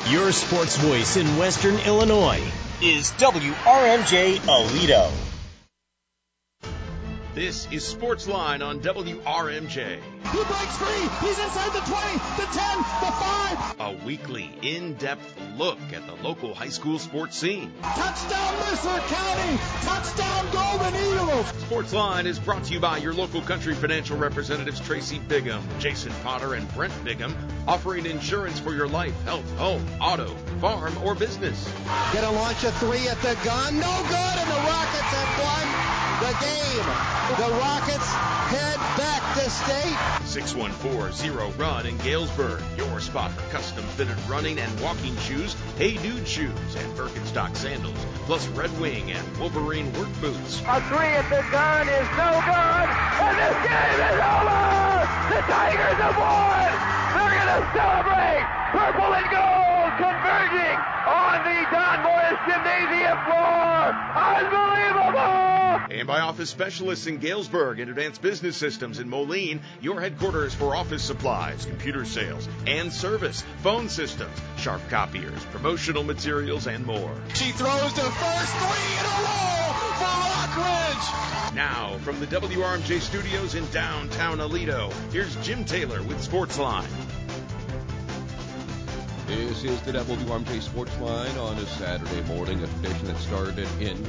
Your sports voice in Western Illinois is WRMJ Aledo. This is Sportsline on WRMJ. He breaks free. He's inside the 20, the 10, the 5. A weekly, in-depth look at the local high school sports scene. Touchdown Mercer County. Touchdown Golden Eagles. Sportsline is brought to you by your local Country Financial representatives Tracy Bigham, Jason Potter, and Brent Bigham, offering insurance for your life, health, home, auto, farm, or business. Gonna launch a 3 at the gun. No good, and the Rockets have won the game. The Rockets head back to state. 614-0-RUN in Galesburg. Your spot for custom-fitted running and walking shoes, Hey Dude shoes, and Birkenstock sandals, plus Red Wing and Wolverine work boots. A 3 at the gun is no good, and this game is over! The Tigers have won! They're going to celebrate! Purple and gold converging on the Don Morris Gymnasium floor! Unbelievable! And by Office Specialists in Galesburg and Advanced Business Systems in Moline, your headquarters for office supplies, computer sales, and service, phone systems, sharp copiers, promotional materials, and more. She throws the first 3 in a row for Rockridge. Now, from the WRMJ studios in downtown Aledo, here's Jim Taylor with Sportsline. This is the WRMJ Sportsline on a Saturday morning, a tradition that started in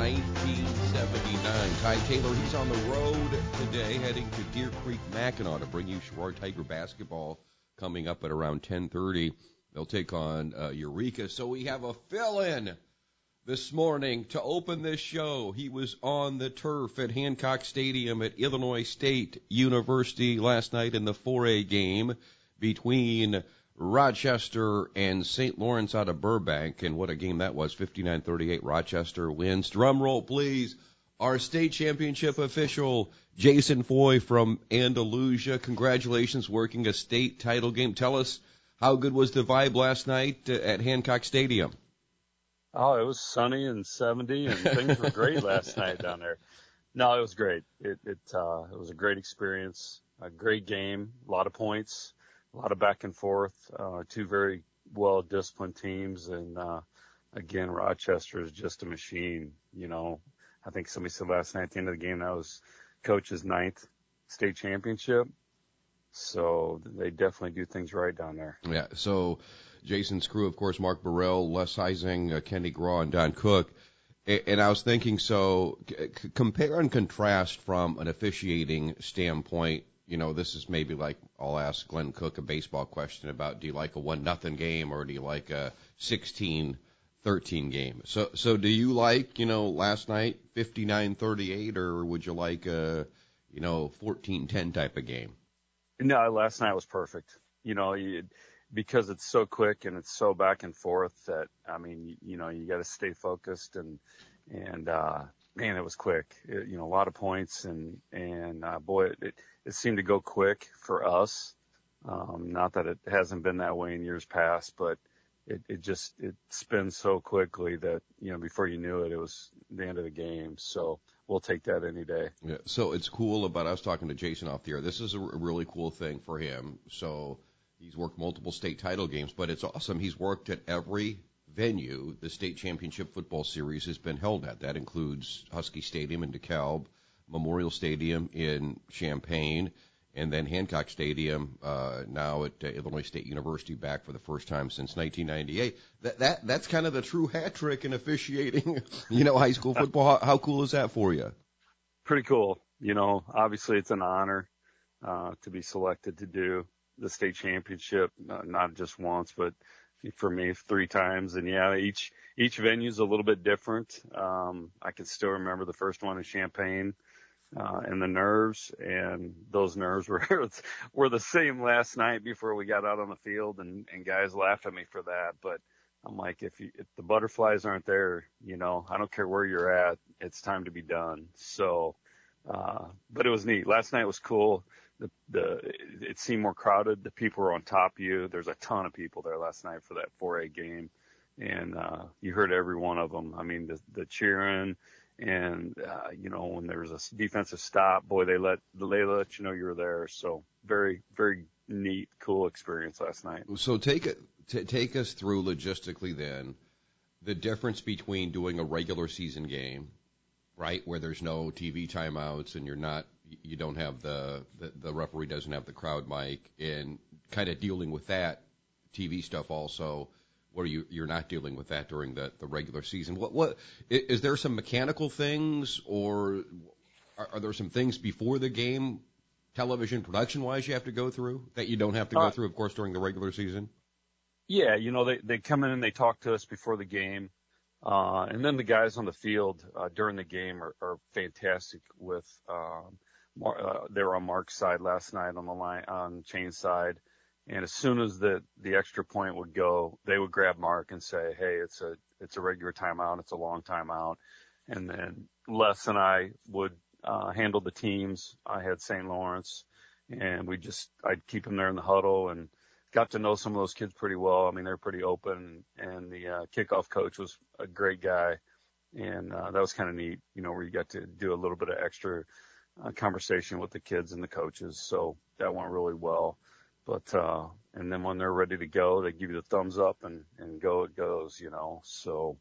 1979. Ty Taylor, he's on the road today, heading to Deer Creek, Mackinac to bring you Sherrard Tiger basketball coming up at around 10:30. They'll take on Eureka. So we have a fill-in this morning to open this show. He was on the turf at Hancock Stadium at Illinois State University last night in the 4A game between Rochester and St. Lawrence out of Burbank, and what a game that was, 59-38, Rochester wins. Drum roll, please. Our state championship official, Jason Foy from Andalusia. Congratulations, working a state title game. Tell us, how good was the vibe last night at Hancock Stadium? Oh, it was sunny and 70, and things were great last night down there. No, it was great. It was a great experience, a great game, a lot of points. A lot of back and forth, two very well-disciplined teams. And, again, Rochester is just a machine. You know, I think somebody said last night at the end of the game that was Coach's 9th state championship. So they definitely do things right down there. Yeah, so Jason's crew, of course, Mark Burrell, Les Heising, Kenny Graw, and Don Cook. And I was thinking, so compare and contrast from an officiating standpoint. You know, this is maybe like I'll ask Glenn Cook a baseball question about, do you like a 1-0 game or do you like a 16-13 game? So do you like, last night 59-38, or would you like a, 14-10 type of game? No, last night was perfect. Because it's so quick and it's so back and forth that, you got to stay focused and man, it was quick. A lot of points and boy, it seemed to go quick for us. Not that it hasn't been that way in years past, but it spins so quickly that, before you knew it, it was the end of the game. So we'll take that any day. Yeah. So it's cool about us talking to Jason off the air. This is a really cool thing for him. So he's worked multiple state title games, but it's awesome. He's worked at every venue the state championship football series has been held at. That includes Husky Stadium in DeKalb, Memorial Stadium in Champaign, and then Hancock Stadium now at Illinois State University, back for the first time since 1998. That's kind of the true hat trick in officiating, high school football. How cool is that for you? Pretty cool. Obviously it's an honor to be selected to do the state championship, not just once, but for me 3 times. And yeah, each venue's a little bit different. I can still remember the first one in Champaign, and the nerves, and those nerves were the same last night before we got out on the field, and guys laughed at me for that. But I'm like, if the butterflies aren't there, I don't care where you're at, it's time to be done. So, but it was neat. Last night was cool. It seemed more crowded. The people were on top of you. There's a ton of people there last night for that 4A game. And, you heard every one of them. I mean, the cheering and, when there was a defensive stop, boy, they let you know you were there. So very, very neat, cool experience last night. So take take us through logistically then the difference between doing a regular season game, right, where there's no TV timeouts and you don't have the referee doesn't have the crowd mic, and kind of dealing with that TV stuff also, where you're not dealing with that during the regular season. What is there some mechanical things, or are there some things before the game, television production wise, you have to go through that you don't have to go through, of course, during the regular season? Yeah, they come in and they talk to us before the game, and then the guys on the field during the game are fantastic. With they were on Mark's side last night on the line on Chain's side. And as soon as the extra point would go, they would grab Mark and say, "Hey, it's a regular timeout. It's a long timeout." And then Les and I would handle the teams. I had St. Lawrence, and I'd keep them there in the huddle and got to know some of those kids pretty well. I mean, they're pretty open, and the kickoff coach was a great guy, and that was kind of neat, where you got to do a little bit of extra conversation with the kids and the coaches. So that went really well. But, and then when they're ready to go, they give you the thumbs up and go it goes, so.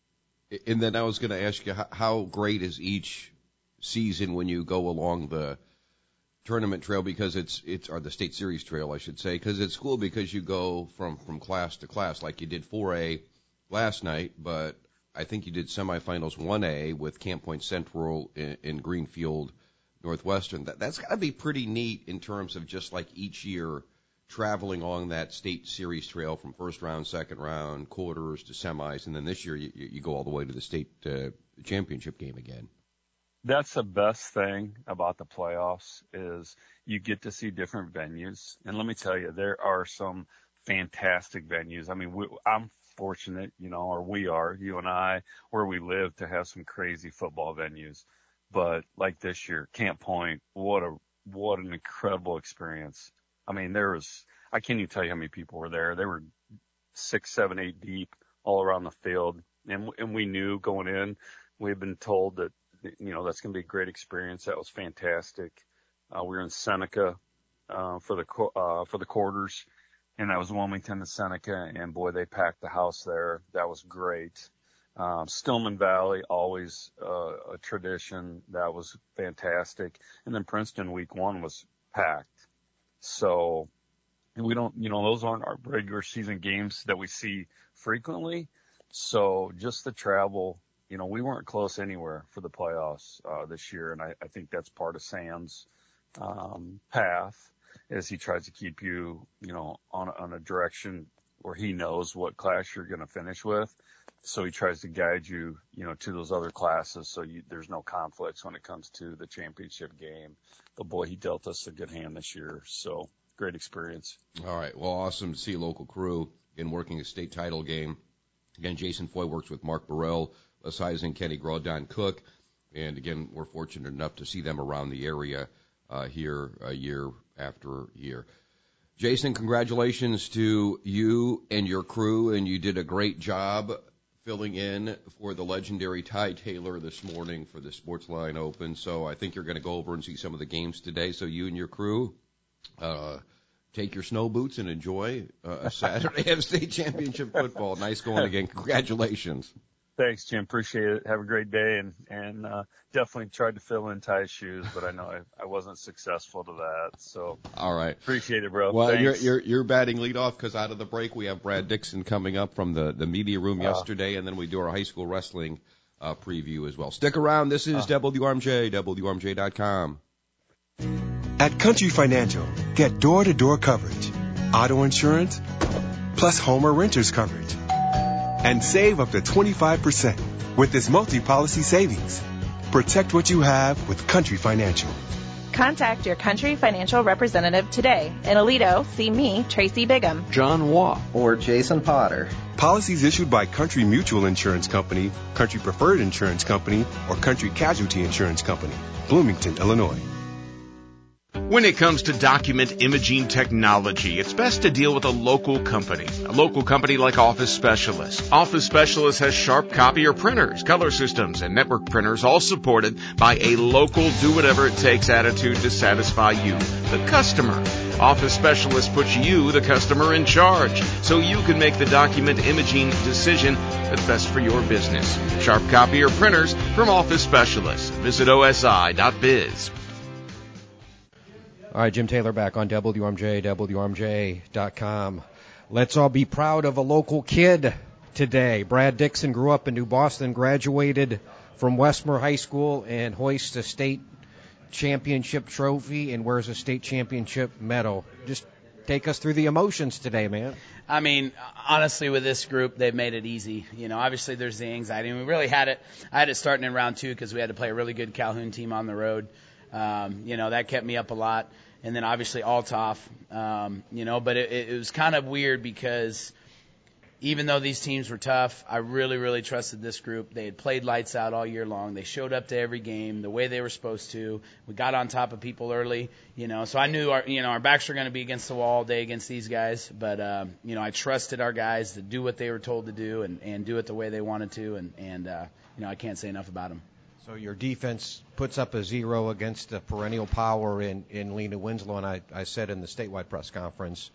And then I was going to ask you, how great is each season when you go along the tournament trail, because or the state series trail, I should say, because it's cool because you go from class to class, like you did 4A last night, but I think you did semifinals 1A with Camp Point Central in Greenfield Northwestern. That's got to be pretty neat in terms of just like each year traveling along that state series trail from first round, second round, quarters to semis, and then this year you go all the way to the state championship game again. That's the best thing about the playoffs is you get to see different venues. And let me tell you, there are some fantastic venues. I mean, I'm fortunate, or we are, you and I, where we live, to have some crazy football venues. But like this year, Camp Point, what an incredible experience. I mean, I can't even tell you how many people were there. They were 6, 7, 8 deep all around the field. And we knew going in, we had been told that, that's going to be a great experience. That was fantastic. We were in Seneca, for the quarters, and that was Wilmington to Seneca. And boy, they packed the house there. That was great. Stillman Valley, always, a tradition. That was fantastic. And then Princeton week 1 was packed. So we don't, those aren't our regular season games that we see frequently. So just the travel, we weren't close anywhere for the playoffs this year. And I think that's part of Sam's path, as he tries to keep you, on a direction where he knows what class you're going to finish with. So he tries to guide you, to those other classes so there's no conflicts when it comes to the championship game. But boy, he dealt us a good hand this year. So great experience. All right. Well, awesome to see a local crew in working a state title game. Again, Jason Foy works with Mark Burrell, Les Heising, Kenny Graw, Don Cook. And again, we're fortunate enough to see them around the area here year after year. Jason, congratulations to you and your crew, and you did a great job filling in for the legendary Ty Taylor this morning for the Sportsline Open. So I think you're going to go over and see some of the games today. So you and your crew take your snow boots and enjoy a Saturday of state championship football. Nice going again. Congratulations. Thanks, Jim. Appreciate it. Have a great day, and definitely tried to fill in Ty's shoes, but I know I wasn't successful to that. So all right, appreciate it, bro. Well, thanks. you're batting leadoff because out of the break we have Brad Dixon coming up from the media room yesterday, and then we do our high school wrestling preview as well. Stick around. This is WRMJ, WRMJ.com. At Country Financial, get door-to-door coverage, auto insurance, plus home or renter's coverage. And save up to 25% with this multi-policy savings. Protect what you have with Country Financial. Contact your Country Financial representative today. In Aledo, see me, Tracy Bigham, John Waugh, or Jason Potter. Policies issued by Country Mutual Insurance Company, Country Preferred Insurance Company, or Country Casualty Insurance Company. Bloomington, Illinois. When it comes to document imaging technology, it's best to deal with a local company like Office Specialist. Office Specialist has sharp copier printers, color systems, and network printers, all supported by a local do-whatever-it-takes attitude to satisfy you, the customer. Office Specialist puts you, the customer, in charge, so you can make the document imaging decision that's best for your business. Sharp copier printers from Office Specialist. Visit osi.biz. All right, Jim Taylor back on WRMJ, WRMJ.com. Let's all be proud of a local kid today. Brad Dixon grew up in New Boston, graduated from Westmore High School, and hoists a state championship trophy and wears a state championship medal. Just take us through the emotions today, man. I mean, honestly, with this group, they've made it easy. You know, obviously there's the anxiety. And we really had it. I had it starting in round 2 because we had to play a really good Calhoun team on the road. You know, that kept me up a lot. And then obviously Althoff, you know, but it was kind of weird because even though these teams were tough, I really, really trusted this group. They had played lights out all year long. They showed up to every game the way they were supposed to. We got on top of people early, you know, so I knew our backs were going to be against the wall all day against these guys. But, you know, I trusted our guys to do what they were told to do and do it the way they wanted to. And you know, I can't say enough about them. So your defense puts up a 0 against the perennial power in Lena Winslow, and I said in the statewide press conference,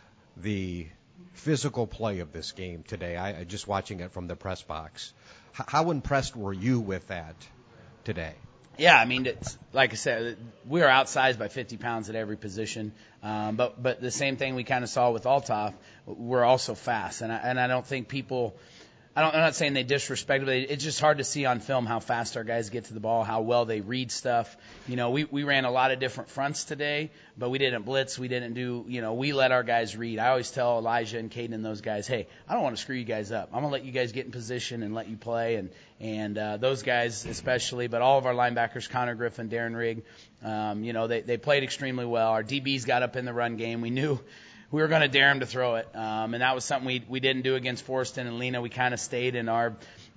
the physical play of this game today, I just watching it from the press box. How impressed were you with that today? Yeah, I mean, it's, like I said, we are outsized by 50 pounds at every position. But the same thing we kind of saw with Althoff, we're also fast, and I don't think people. I'm not saying they disrespect it, but it's just hard to see on film how fast our guys get to the ball, how well they read stuff. You know, we ran a lot of different fronts today, but we didn't blitz. We didn't do, you know, we let our guys read. I always tell Elijah and Caden and those guys, hey, I don't want to screw you guys up. I'm going to let you guys get in position and let you play. And those guys especially, but all of our linebackers, Connor Griffin, Darren Rigg, you know, they played extremely well. Our DBs got up in the run game. We knew we were going to dare them to throw it, and that was something we didn't do against Forston and Lena. We kind of stayed in our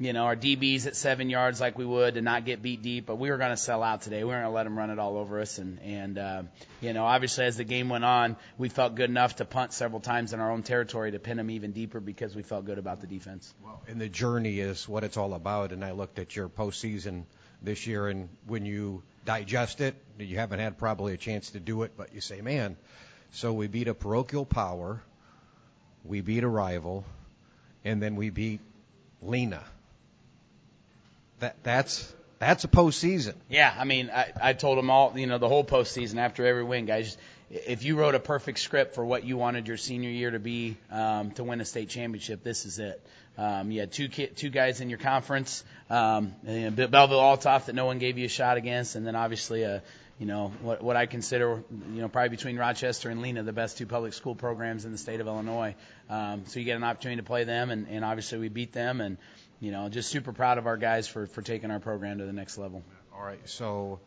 DBs at 7 yards like we would to not get beat deep, but we were going to sell out today. We weren't going to let them run it all over us, and you know, obviously as the game went on, we felt good enough to punt several times in our own territory to pin them even deeper because we felt good about the defense. Well, and the journey is what it's all about, and I looked at your postseason this year, and when you digest it, you haven't had probably a chance to do it, but you say, man, so we beat a parochial power, we beat a rival, and then we beat Lena. That's a postseason. Yeah, I mean, I told them all, you know, the whole postseason after every win, guys, if you wrote a perfect script for what you wanted your senior year to be to win a state championship, this is it. You had two guys in your conference, Belleville Althoff that no one gave you a shot against, and then obviously you know, what I consider, you know, probably between Rochester and Lena, the best 2 public school programs in the state of Illinois. So you get an opportunity to play them, and obviously we beat them, and, you know, just super proud of our guys for taking our program to the next level. All right, so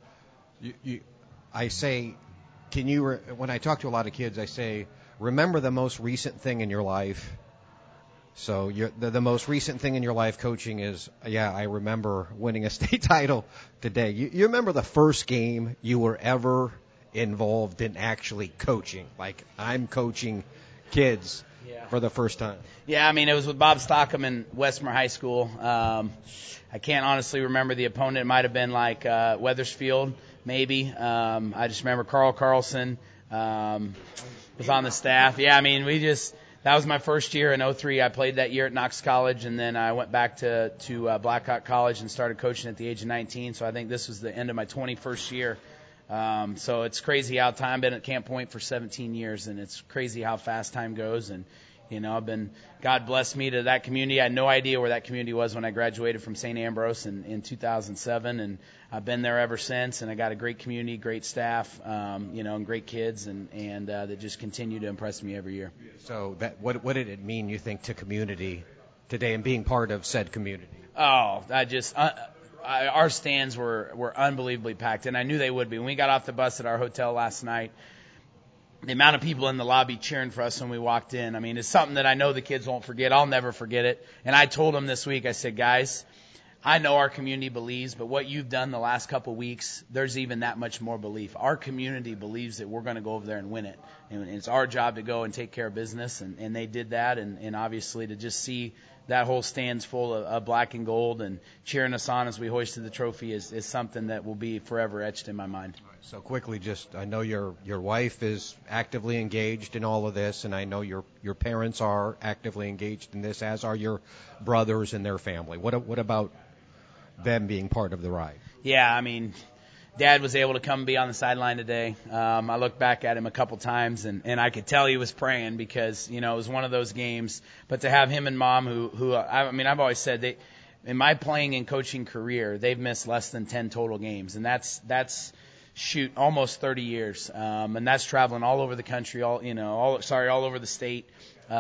I say, when I talk to a lot of kids, I say, remember the most recent thing in your life. So the most recent thing in your life coaching is, yeah, I remember winning a state title today. You remember the first game you were ever involved in actually coaching? Like, I'm coaching kids for the first time. Yeah, I mean, it was with Bob Stockham in Westmore High School. I can't honestly remember the opponent. It might have been like Wethersfield, maybe. I just remember Carl Carlson was on the staff. Yeah, I mean, that was my first year in 2003. I played that year at Knox College, and then I went back to Blackhawk College and started coaching at the age of 19. So I think this was the end of my 21st year. So it's crazy how time been at Camp Point for 17 years, and it's crazy how fast time goes. And, you know, God blessed me to that community. I had no idea where that community was when I graduated from St. Ambrose in 2007, and I've been there ever since. And I got a great community, great staff, you know, and great kids, and that just continue to impress me every year. So what did it mean, you think, to community today and being part of said community? Oh, our stands were unbelievably packed, and I knew they would be. When we got off the bus at our hotel last night, the amount of people in the lobby cheering for us when we walked in, I mean, it's something that I know the kids won't forget. I'll never forget it. And I told them this week, I said, guys, I know our community believes, but what you've done the last couple of weeks, there's even that much more belief. Our community believes that we're going to go over there and win it. and it's our job to go and take care of business, and they did that, and obviously to just see that whole stand's full of black and gold and cheering us on as we hoisted the trophy is something that will be forever etched in my mind. So quickly, I know your wife is actively engaged in all of this, and I know your parents are actively engaged in this, as are your brothers and their family. What about them being part of the ride? Yeah, I mean, Dad was able to come be on the sideline today. I looked back at him a couple times, and I could tell he was praying because, it was one of those games. But to have him and Mom, who I've always said in my playing and coaching career, they've missed less than 10 total games, and that's almost 30 years. And that's traveling all over the country, all over the state.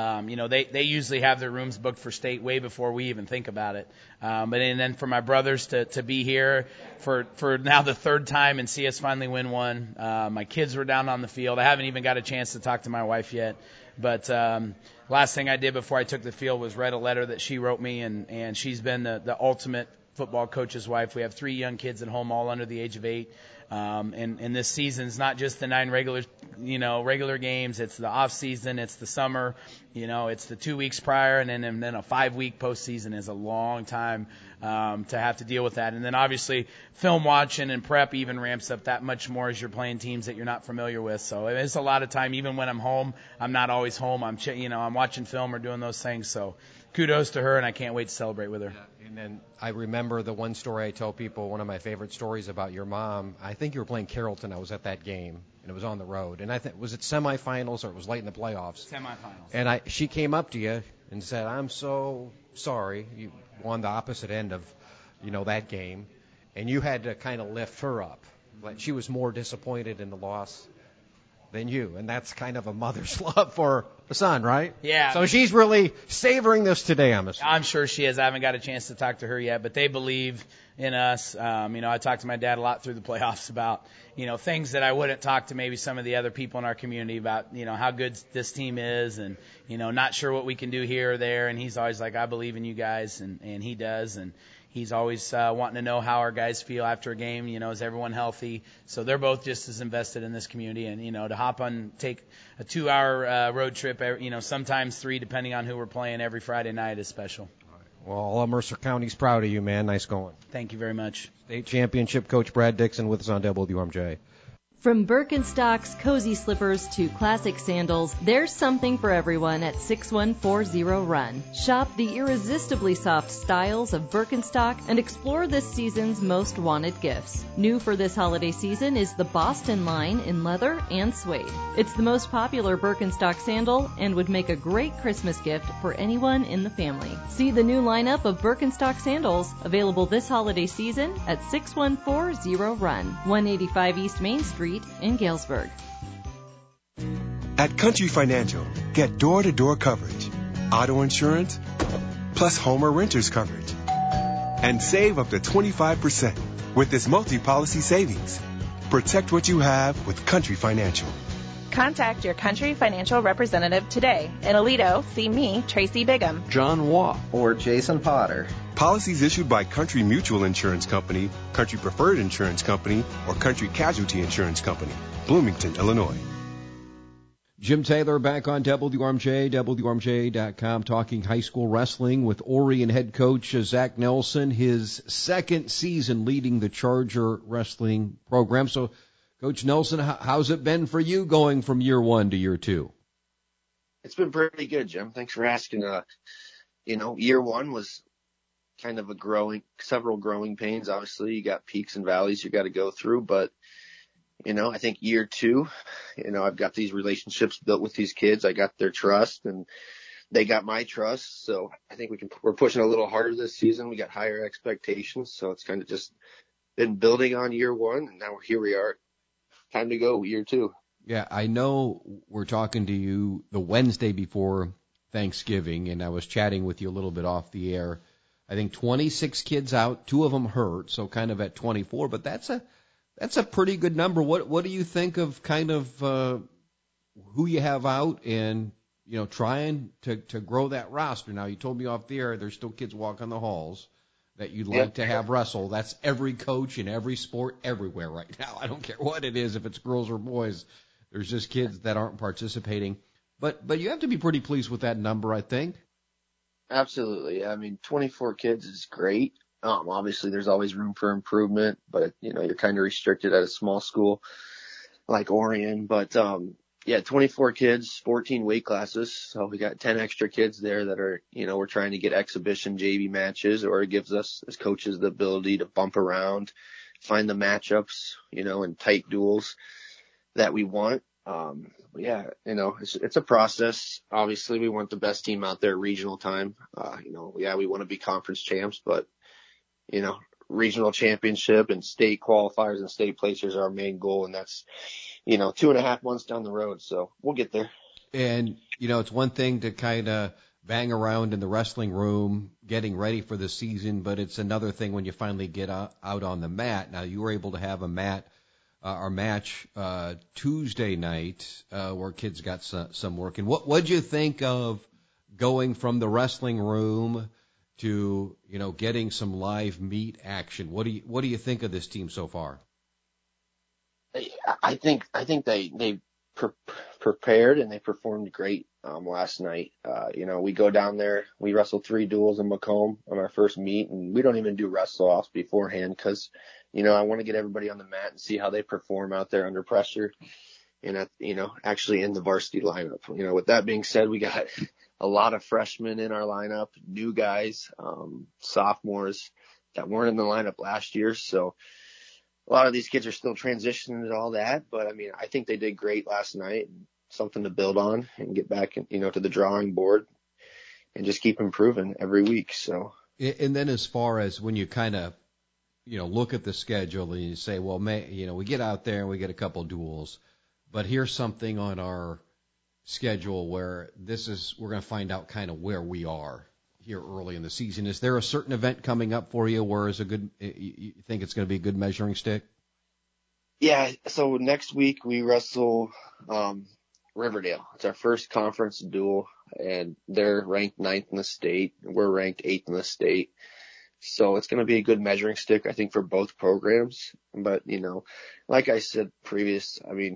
They usually have their rooms booked for state way before we even think about it. And then for my brothers to be here for now the third time and see us finally win one. My kids were down on the field. I haven't even got a chance to talk to my wife yet. But last thing I did before I took the field was read a letter that she wrote me, and she's been the ultimate football coach's wife. We have 3 young kids at home, all under the age of 8. And this season's not just the 9 regular games. It's the off season. It's the summer. It's the 2 weeks prior, and then a 5-week postseason is a long time to have to deal with that. And then obviously film watching and prep even ramps up that much more as you're playing teams that you're not familiar with. So it's a lot of time. Even when I'm home, I'm not always home. I'm watching film or doing those things. So kudos to her, and I can't wait to celebrate with her. And then I remember the one story I tell people, one of my favorite stories about your mom. I think you were playing Carrollton. I was at that game, and it was on the road. And I think, was it semifinals or it was late in the playoffs? Semifinals. And she came up to you and said, "I'm so sorry." You won the opposite end of, that game. And you had to kind of lift her up. Like, she was more disappointed in the loss than you, and that's kind of a mother's love for a son, right? Yeah. So she's really savoring this today, I'm assuming. I'm sure she is. I haven't got a chance to talk to her yet, but they believe in us. I talked to my dad a lot through the playoffs about, things that I wouldn't talk to maybe some of the other people in our community about, how good this team is and, not sure what we can do here or there. And he's always like, I believe in you guys, and he does. And he's always wanting to know how our guys feel after a game. Is everyone healthy? So they're both just as invested in this community. And, to hop on, take a 2-hour road trip, sometimes 3, depending on who we're playing every Friday night is special. Well, all of Mercer County's proud of you, man. Nice going. Thank you very much. State championship coach Brad Dixon with us on WRMJ. From Birkenstocks cozy slippers to classic sandals, there's something for everyone at 6140 Run. Shop the irresistibly soft styles of Birkenstock and explore this season's most wanted gifts. New for this holiday season is the Boston line in leather and suede. It's the most popular Birkenstock sandal and would make a great Christmas gift for anyone in the family. See the new lineup of Birkenstock sandals available this holiday season at 6140 Run, 185 East Main Street in Galesburg. At Country Financial, get door-to-door coverage, auto insurance, plus home or renter's coverage. And save up to 25% with this multi-policy savings. Protect what you have with Country Financial. Contact your Country Financial representative today. In Aledo, see me, Tracy Bigham, John Waugh, or Jason Potter. Policies issued by Country Mutual Insurance Company, Country Preferred Insurance Company, or Country Casualty Insurance Company, Bloomington, Illinois. Jim Taylor back on WRMJ, WRMJ.com, talking high school wrestling with Orion head coach Zach Nelson, his second season leading the Charger wrestling program. So, Coach Nelson, how's it been for you going from year 1 to year 2? It's been pretty good, Jim. Thanks for asking. Year 1 was kind of several growing pains. Obviously, you got peaks and valleys you got to go through, but I think year 2, I've got these relationships built with these kids. I got their trust and they got my trust. So I think we're pushing a little harder this season. We got higher expectations. So it's kind of just been building on year 1, and now here we are. Time to go, year 2. Yeah, I know we're talking to you the Wednesday before Thanksgiving, and I was chatting with you a little bit off the air. I think 26 kids out, 2 of them hurt, so kind of at 24. But that's a pretty good number. What do you think of kind of who you have out and trying to grow that roster? Now you told me off the air there's still kids walking the halls that you'd like to have wrestle. That's every coach in every sport everywhere right now. I don't care what it is, if it's girls or boys. There's just kids that aren't participating. But you have to be pretty pleased with that number, I think. Absolutely. I mean, 24 kids is great. Obviously there's always room for improvement, but you're kind of restricted at a small school like Orion. But, 24 kids, 14 weight classes. So we got 10 extra kids there that are, we're trying to get exhibition JV matches, or it gives us as coaches the ability to bump around, find the matchups, and tight duels that we want. It's a process. Obviously we want the best team out there at regional time. We want to be conference champs, but, regional championship and state qualifiers and state placers are our main goal. And that's, 2.5 months down the road. So we'll get there. And, it's one thing to kind of bang around in the wrestling room getting ready for the season, but it's another thing when you finally get out on the mat. Now, you were able to have our match Tuesday night where kids got some work. And what'd you think of going from the wrestling room to, getting some live meet action? What do you think of this team so far? I think they prepared and they performed great last night. We go down there, we wrestle 3 duels in Macomb on our first meet, and we don't even do wrestle offs beforehand because, I want to get everybody on the mat and see how they perform out there under pressure and actually in the varsity lineup. With that being said, we got a lot of freshmen in our lineup, new guys, sophomores that weren't in the lineup last year. So a lot of these kids are still transitioning and all that, but I think they did great last night. Something to build on and get back, to the drawing board and just keep improving every week. So, and then as far as when you kind of, look at the schedule and you say, well, we get out there and we get a couple duels, but here's something on our schedule where we're going to find out kind of where we are here early in the season. Is there a certain event coming up for you where you think it's going to be a good measuring stick? Yeah. So next week we wrestle, Riverdale. It's our first conference duel, and they're ranked 9th in the state. We're ranked 8th in the state. So it's going to be a good measuring stick, I think, for both programs. But, like I said previous,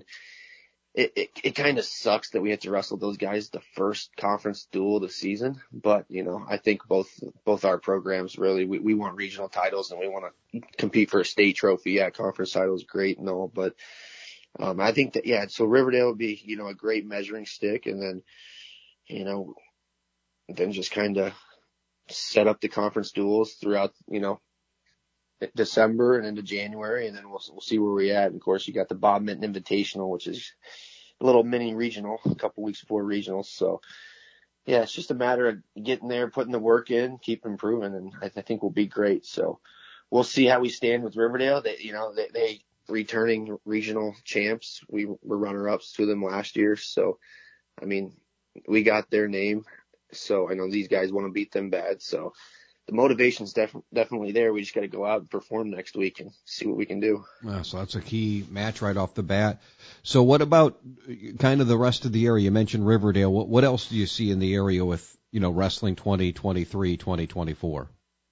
it kind of sucks that we had to wrestle those guys the first conference duel of the season. But, I think both our programs really, we want regional titles and we want to compete for a state trophy. Yeah, conference title is great and all, but I think that, so Riverdale would be, a great measuring stick, and then, then just kind of set up the conference duels throughout, December and into January, and then we'll see where we're at. And of course, you got the Bob Minton Invitational, which is a little mini regional, a couple weeks before regionals. So, yeah, it's just a matter of getting there, putting the work in, keep improving, and I think we'll be great. So we'll see how we stand with Riverdale. They returning regional champs. We were runner-ups to them last year. So, we got their name. So I know these guys want to beat them bad. So the motivation's definitely there. We just got to go out and perform next week and see what we can do. So that's a key match right off the bat. So what about kind of the rest of the area? You mentioned Riverdale. What else do you see in the area with, wrestling 2023, 2024?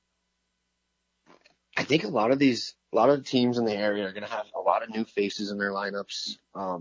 I think a lot of the teams in the area are going to have a lot of new faces in their lineups.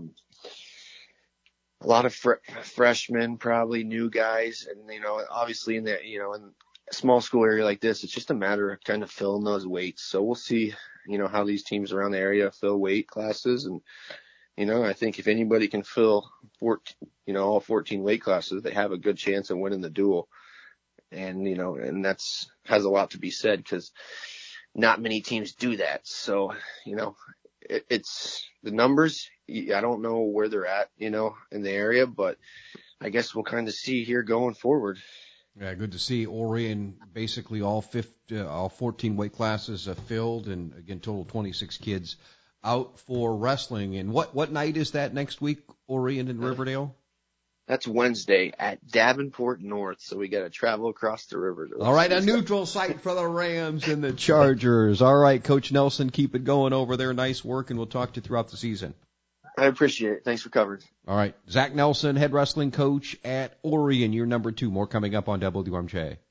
A lot of freshmen, probably new guys. And, obviously in the, in a small school area like this, it's just a matter of kind of filling those weights. So we'll see, how these teams around the area fill weight classes. And, I think if anybody can fill all 14 weight classes, they have a good chance of winning the duel. And, and has a lot to be said because not many teams do that. So, it's the numbers. I don't know where they're at, in the area, but I guess we'll kind of see here going forward. Yeah, good to see Orion basically all 14 weight classes filled, and again, total 26 kids out for wrestling. And what night is that next week, Orion and Riverdale? That's Wednesday at Davenport North, so we got to travel across the river. All right, a neutral site for the Rams and the Chargers. All right, Coach Nelson, keep it going over there. Nice work, and we'll talk to you throughout the season. I appreciate it. Thanks for covering. All right, Zach Nelson, head wrestling coach at Orion. You're number 2. More coming up on WRMJ.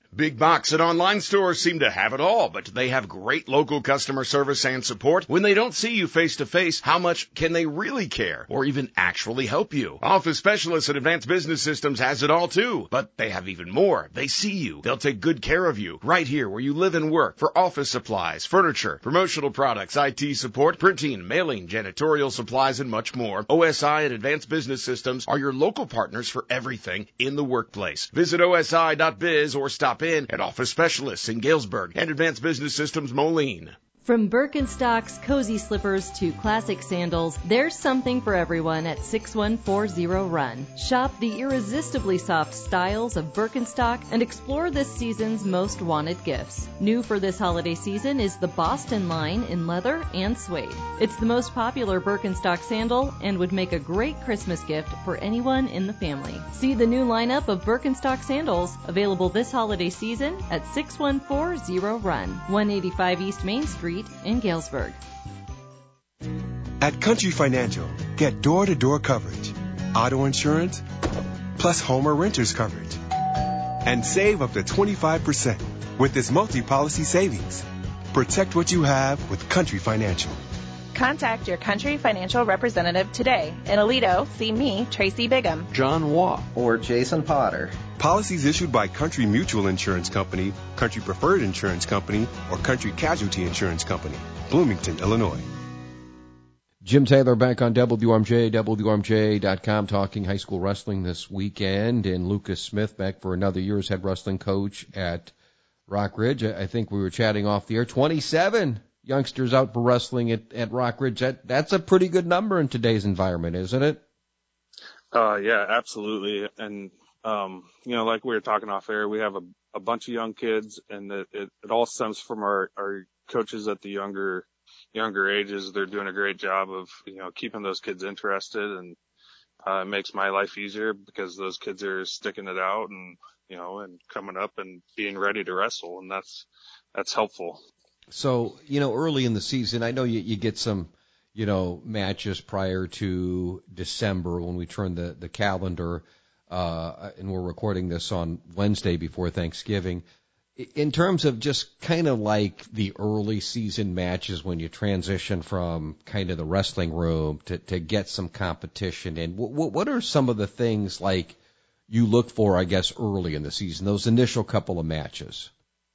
Big box and online stores seem to have it all, but do they have great local customer service and support? When they don't see you face to face, how much can they really care or even actually help you? Office Specialists at Advanced Business Systems has it all too, but they have even more. They see you. They'll take good care of you right here where you live and work for office supplies, furniture, promotional products, IT support, printing, mailing, janitorial supplies, and much more. OSI and Advanced Business Systems are your local partners for everything in the workplace. Visit osi.biz or stop in at Office Specialists in Galesburg and Advanced Business Systems Moline. From Birkenstocks cozy slippers to classic sandals, there's something for everyone at 6140 Run. Shop the irresistibly soft styles of Birkenstock and explore this season's most wanted gifts. New for this holiday season is the Boston line in leather and suede. It's the most popular Birkenstock sandal and would make a great Christmas gift for anyone in the family. See the new lineup of Birkenstock sandals available this holiday season at 6140 Run, 185 East Main Street in Galesburg. At Country Financial, get door-to-door coverage, auto insurance, plus home or renter's coverage. And save up to 25% with this multi-policy savings. Protect what you have with Country Financial. Contact your Country Financial representative today. In Aledo, see me, Tracy Bigham, John Waugh, or Jason Potter. Policies issued by Country Mutual Insurance Company, Country Preferred Insurance Company, or Country Casualty Insurance Company, Bloomington, Illinois. Jim Taylor back on WRMJ, WRMJ.com, talking high school wrestling this weekend, and Lucas Smith back for another year as head wrestling coach at Rock Ridge. I think we were chatting off the air. 27 youngsters out for wrestling at Rock Ridge. That's a pretty good number in today's environment, isn't it? Yeah, absolutely. And, like we were talking off air, we have a bunch of young kids, and it all stems from our coaches at the younger ages. They're doing a great job of, keeping those kids interested, and it makes my life easier because those kids are sticking it out and, and coming up and being ready to wrestle. And that's helpful. So, early in the season, I know you get some, matches prior to December when we turn the calendar, and we're recording this on Wednesday before Thanksgiving. In terms of just kind of like the early season matches when you transition from kind of the wrestling room to get some competition in, what are some of the things like you look for, I guess, early in the season, those initial couple of matches?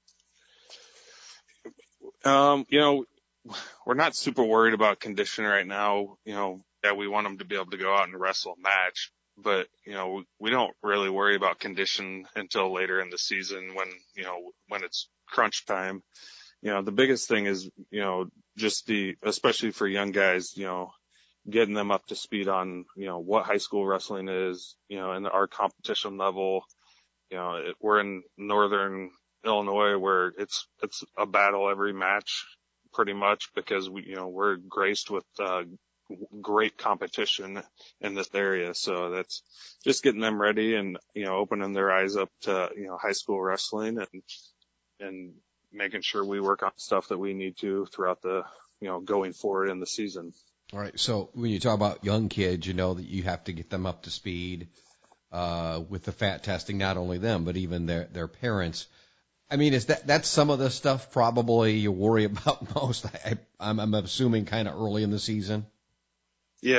We're not super worried about condition right now, that we want them to be able to go out and wrestle a match. But, we don't really worry about condition until later in the season when it's crunch time. The biggest thing is, just especially for young guys, getting them up to speed on, what high school wrestling is, and our competition level. We're in northern Illinois where it's a battle every match pretty much because we're graced with, great competition in this area. So that's just getting them ready and, opening their eyes up to, high school wrestling and making sure we work on stuff that we need to throughout the, going forward in the season. All right. So when you talk about young kids, that you have to get them up to speed, with the fat testing, not only them, but even their parents. I mean, that's some of the stuff probably you worry about most. I'm assuming kind of early in the season. Yeah.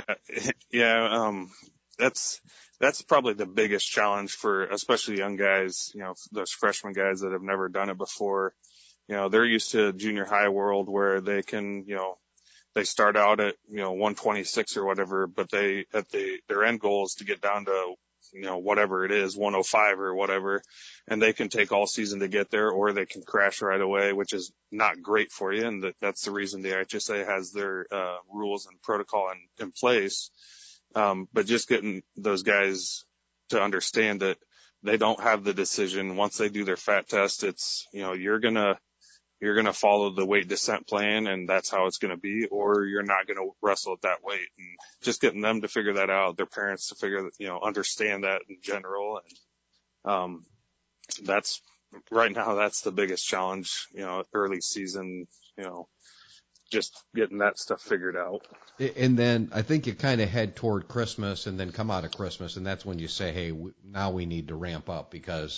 That's probably the biggest challenge for especially young guys, those freshman guys that have never done it before. They're used to junior high world where they can, they start out at, 126 or whatever, but their end goal is to get down to, whatever it is, 105 or whatever, and they can take all season to get there, or they can crash right away, which is not great for you. And that's the reason the IHSA has their, rules and protocol in place. But just getting those guys to understand that they don't have the decision once they do their fat test. It's, you're going to follow the weight descent plan and that's how it's going to be, or you're not going to wrestle at that weight. And just getting them to figure that out, their parents to understand that in general. And, that's right now, that's the biggest challenge, early season, just getting that stuff figured out. And then I think you kind of head toward Christmas and then come out of Christmas. And that's when you say, hey, now we need to ramp up because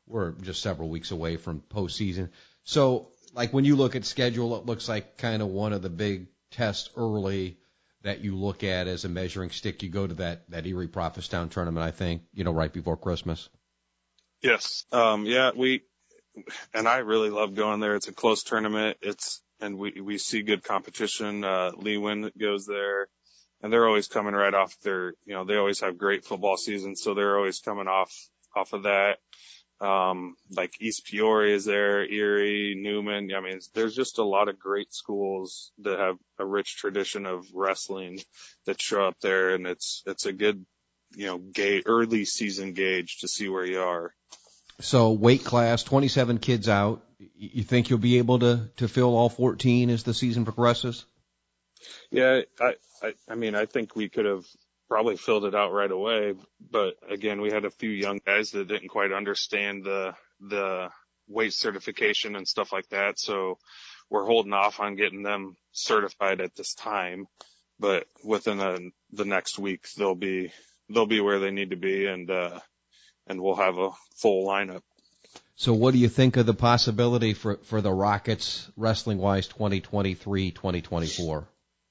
we're just several weeks away from postseason. So, like when you look at schedule, it looks like kind of one of the big tests early that you look at as a measuring stick. You go to that Erie Prophetstown tournament, I think, right before Christmas. Yes. And I really love going there. It's a close tournament. And we see good competition. Lewin goes there, and they're always coming right off their, they always have great football seasons. So they're always coming off of that. Like East Peoria is there, Erie, Newman. I mean, there's just a lot of great schools that have a rich tradition of wrestling that show up there, and it's a good, early season gauge to see where you are. So weight class, 27 kids out. You think you'll be able to fill all 14 as the season progresses? Yeah, I mean, I think we could have probably filled it out right away, but again, we had a few young guys that didn't quite understand the weight certification and stuff like that, so we're holding off on getting them certified at this time. But within the next week, they'll be where they need to be, and we'll have a full lineup. So what do you think of the possibility for the Rockets wrestling-wise 2023-2024?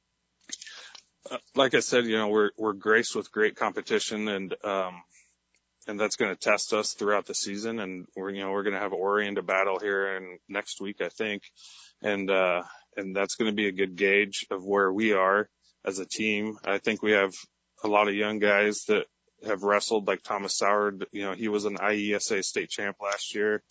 Like I said, we're graced with great competition, and that's going to test us throughout the season. And we're going to have Orion to battle here in next week, I think. And that's going to be a good gauge of where we are as a team. I think we have a lot of young guys that have wrestled, like Thomas Sauer. He was an IESA state champ last year.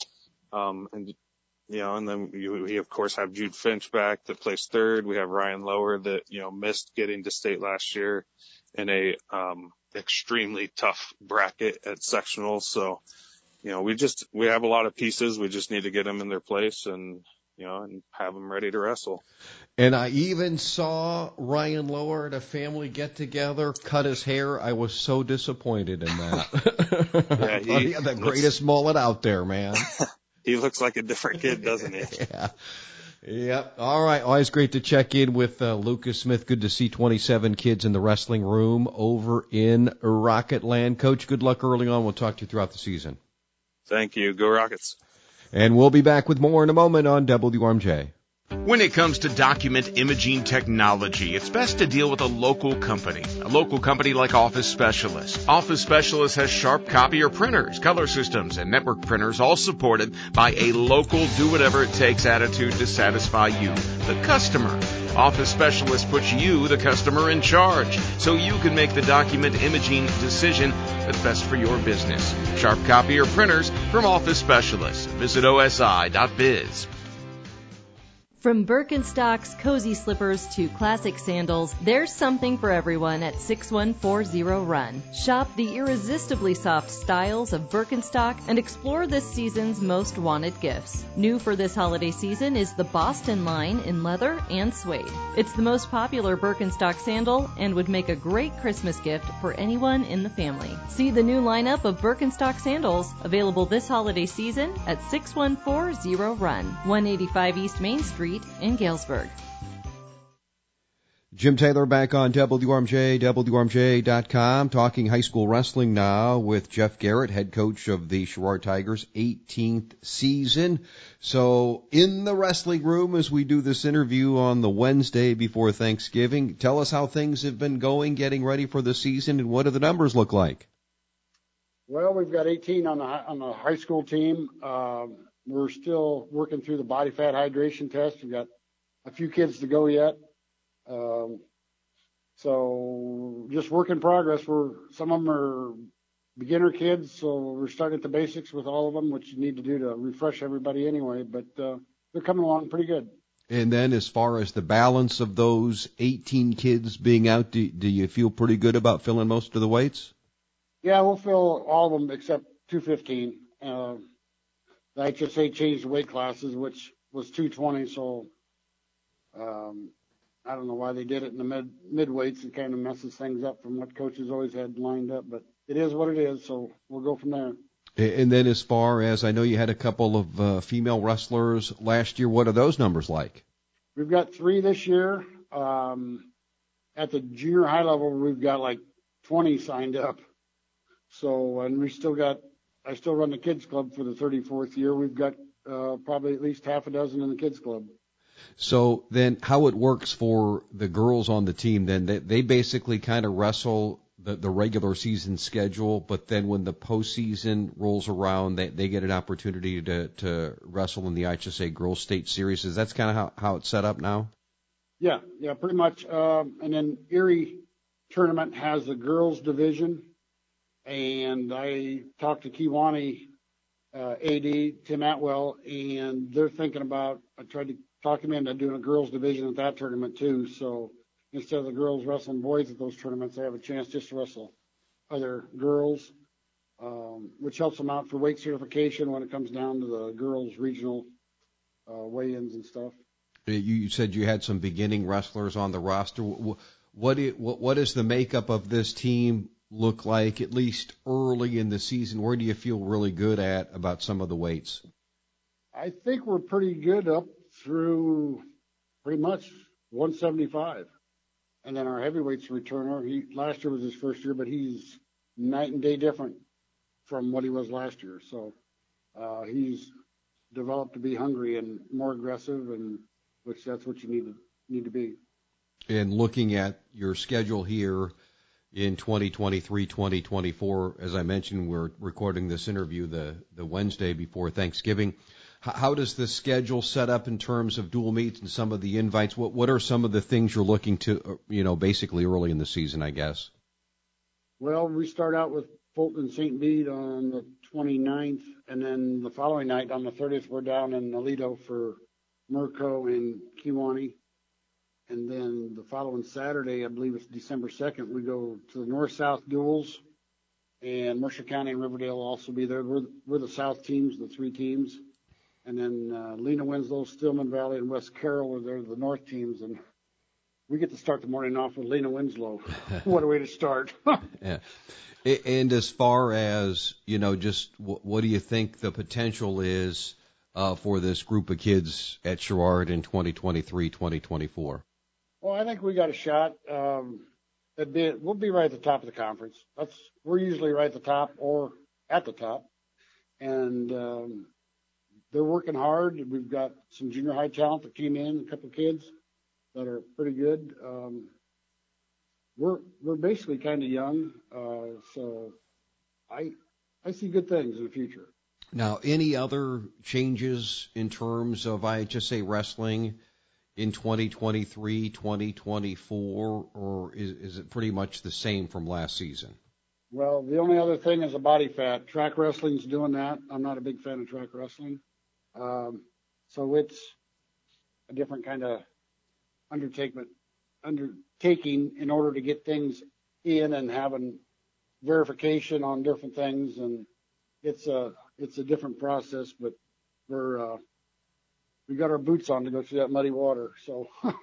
And then we of course have Jude Finch back that placed third. We have Ryan Lower that, missed getting to state last year in a, extremely tough bracket at sectionals. So, we have a lot of pieces. We just need to get them in their place and have them ready to wrestle. And I even saw Ryan Lower at a family get-together cut his hair. I was so disappointed in that. Yeah, he had the greatest mullet out there, man. He looks like a different kid, doesn't he? Yeah. Yep. All right. Always great to check in with Lucas Smith. Good to see 27 kids in the wrestling room over in Rocketland. Coach, good luck early on. We'll talk to you throughout the season. Thank you. Go Rockets. And we'll be back with more in a moment on WRMJ. When it comes to document imaging technology, it's best to deal with a local company like Office Specialist. Office Specialist has sharp copier printers, color systems, and network printers, all supported by a local do-whatever-it-takes attitude to satisfy you, the customer. Office Specialist puts you, the customer, in charge, so you can make the document imaging decision that's best for your business. Sharp copier printers from Office Specialist. Visit osi.biz. From Birkenstocks cozy slippers to classic sandals, there's something for everyone at 6140 Run. Shop the irresistibly soft styles of Birkenstock and explore this season's most wanted gifts. New for this holiday season is the Boston line in leather and suede. It's the most popular Birkenstock sandal and would make a great Christmas gift for anyone in the family. See the new lineup of Birkenstock sandals available this holiday season at 6140 Run, 185 East Main Street in Galesburg. Jim Taylor back on WRMJ, WRMJ.com, talking high school wrestling now with Jeff Garrett, head coach of the Sherrard Tigers' 18th season. So in the wrestling room as we do this interview on the Wednesday before Thanksgiving, tell us how things have been going, getting ready for the season, and what do the numbers look like? Well, we've got 18 on the high school team. We're still working through the body fat hydration test. We've got a few kids to go yet. So just work in progress. Some of them are beginner kids, so we're starting at the basics with all of them, which you need to do to refresh everybody anyway. But they're coming along pretty good. And then as far as the balance of those 18 kids being out, do you feel pretty good about filling most of the weights? Yeah, we'll fill all of them except 215. The HSA changed the weight classes, which was 220, so I don't know why they did it in the mid-weights. It kind of messes things up from what coaches always had lined up, but it is what it is, so we'll go from there. And then as far as, I know you had a couple of female wrestlers last year. What are those numbers like? We've got 3 this year. At the junior high level, we've got like 20 signed up. So, and we still got I still run the kids club for the 34th year. We've got probably at least half a dozen in the kids club. So then how it works for the girls on the team, then they basically kind of wrestle the regular season schedule, but then when the postseason rolls around, they get an opportunity to wrestle in the IHSA Girls State Series. Is that kind of how it's set up now? Yeah, pretty much. And then Erie tournament has the girls division, and I talked to Kewanee AD, Tim Atwell, and they're thinking about, I tried to talk him into doing a girls division at that tournament too. So instead of the girls wrestling boys at those tournaments, they have a chance just to wrestle other girls, which helps them out for weight certification when it comes down to the girls regional weigh-ins and stuff. You said you had some beginning wrestlers on the roster. What does the makeup of this team look like, at least early in the season? Where do you feel really good about some of the weights? I think we're pretty good up through pretty much 175. And then our heavyweights returner, last year was his first year, but he's night and day different from what he was last year. So he's developed to be hungry and more aggressive, and which that's what you need to be. And looking at your schedule here in 2023, 2024, as I mentioned, we're recording this interview the Wednesday before Thanksgiving. How does the schedule set up in terms of dual meets and some of the invites? What are some of the things you're looking to, basically early in the season, I guess? Well, we start out with Fulton and St. Bede on the 29th, and then the following night on the 30th, we're down in Aledo for Murco and Kewanee. And then the following Saturday, I believe it's December 2nd, we go to the North-South duels, and Mercer County and Riverdale will also be there. We're the South teams, the three teams. And then Lena Winslow, Stillman Valley, and West Carroll are there, the North teams. And we get to start the morning off with Lena Winslow. What a way to start. Yeah. And as far as, just what do you think the potential is for this group of kids at Sherrard in 2023, 2024? Well, I think we got a shot. We'll be right at the top of the conference. We're usually right at the top or at the top. And they're working hard. We've got some junior high talent that came in, a couple of kids that are pretty good. We're basically kind of young, so I see good things in the future. Now, any other changes in terms of IHSA wrestling in 2023, 2024, or is it pretty much the same from last season? Well, the only other thing is the body fat. Track wrestling's doing that. I'm not a big fan of track wrestling. So it's a different kind of undertaking in order to get things in and having verification on different things. And it's a different process, but we got our boots on to go through that muddy water. So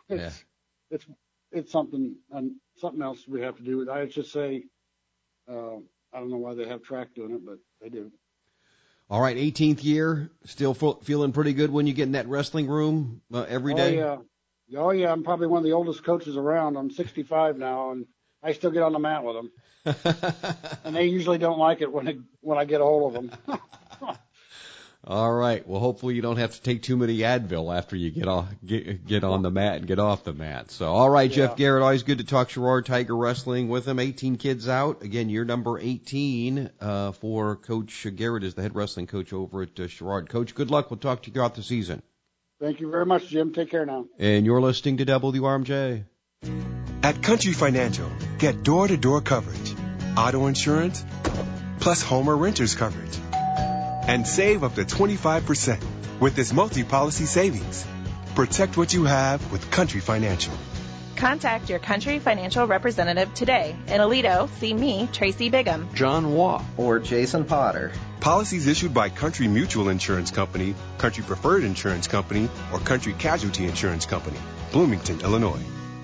it's something else we have to do. I just say, I don't know why they have track doing it, but they do. All right, 18th year, still feeling pretty good when you get in that wrestling room every day? Oh, yeah, I'm probably one of the oldest coaches around. I'm 65 now, and I still get on the mat with them. And they usually don't like it when I get a hold of them. All right. Well, hopefully you don't have to take too many Advil after you get on the mat and get off the mat. So, all right, yeah. Jeff Garrett, always good to talk Sherrard Tiger Wrestling with him. 18 kids out. Again, you're number 18 for Coach Garrett is the head wrestling coach over at Sherrard. Coach, good luck. We'll talk to you throughout the season. Thank you very much, Jim. Take care now. And you're listening to WRMJ. At Country Financial, get door-to-door coverage, auto insurance, plus home or renter's coverage. And save up to 25% with this multi-policy savings. Protect what you have with Country Financial. Contact your Country Financial representative today. In Aledo, see me, Tracy Bigham, John Waugh, or Jason Potter. Policies issued by Country Mutual Insurance Company, Country Preferred Insurance Company, or Country Casualty Insurance Company. Bloomington, Illinois.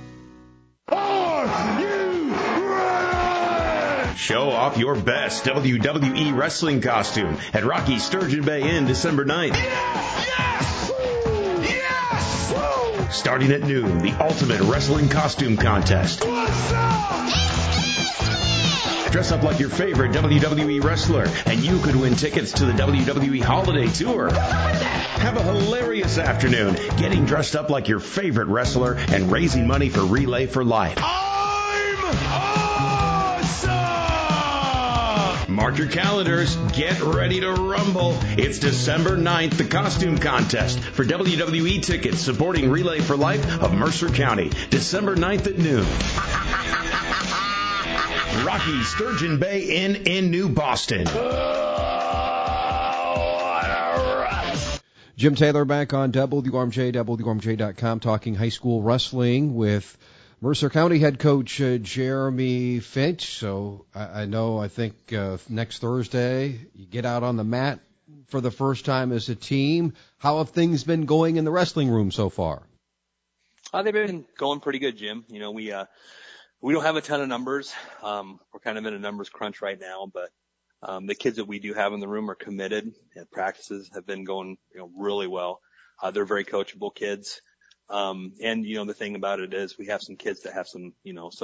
Show off your best WWE wrestling costume at Rocky Sturgeon Bay Inn December 9th. Yes! Yes! Starting at noon, the Ultimate Wrestling Costume Contest. Dress up like your favorite WWE wrestler, and you could win tickets to the WWE Holiday Tour. Have a hilarious afternoon getting dressed up like your favorite wrestler and raising money for Relay for Life. Mark your calendars. Get ready to rumble. It's December 9th, the costume contest for WWE tickets supporting Relay for Life of Mercer County. December 9th at noon. Rocky Sturgeon Bay Inn in New Boston. Jim Taylor back on WRMJ, WRMJ.com, talking high school wrestling with Mercer County head coach Jeremy Finch. So I think next Thursday you get out on the mat for the first time as a team. How have things been going in the wrestling room so far? They've been going pretty good, Jim. You know, we don't have a ton of numbers. We're kind of in a numbers crunch right now, but the kids that we do have in the room are committed, and practices have been going, really well. They're very coachable kids. And, the thing about it is we have some kids that have some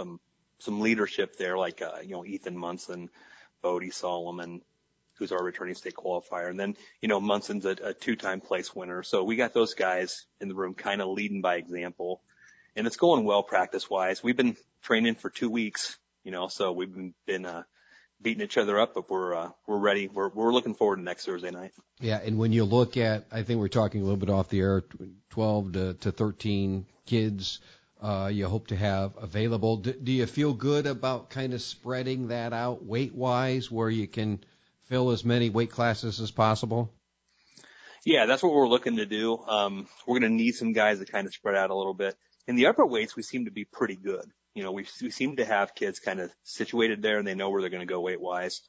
leadership there, like, Ethan Munson, Bodie Solomon, who's our returning state qualifier. And then, Munson's a two-time place winner. So we got those guys in the room kind of leading by example. And it's going well practice-wise. We've been training for 2 weeks, so we've been beating each other up, but we're ready. We're looking forward to next Thursday night. Yeah, and when you look at, I think we're talking a little bit off the air, 12 to 13 kids you hope to have available. Do you feel good about kind of spreading that out weight-wise where you can fill as many weight classes as possible? Yeah, that's what we're looking to do. We're going to need some guys to kind of spread out a little bit. In the upper weights, we seem to be pretty good. We seem to have kids kind of situated there and they know where they're going to go weight-wise.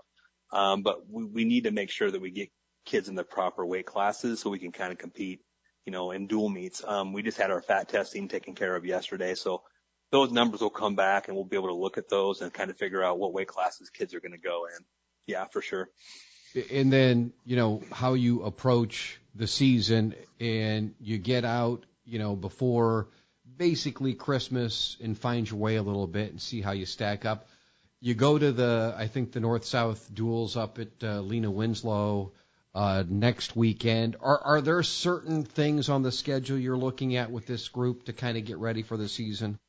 But we need to make sure that we get kids in the proper weight classes so we can kind of compete, in dual meets. We just had our fat testing taken care of yesterday. So those numbers will come back and we'll be able to look at those and kind of figure out what weight classes kids are going to go in. Yeah, for sure. And then, how you approach the season and you get out, before basically Christmas and find your way a little bit and see how you stack up. You go to the North-South duels up at Lena Winslow next weekend. Are there certain things on the schedule you're looking at with this group to kind of get ready for the season?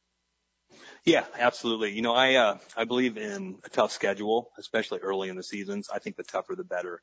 Yeah, absolutely. I believe in a tough schedule, especially early in the seasons. I think the tougher the better.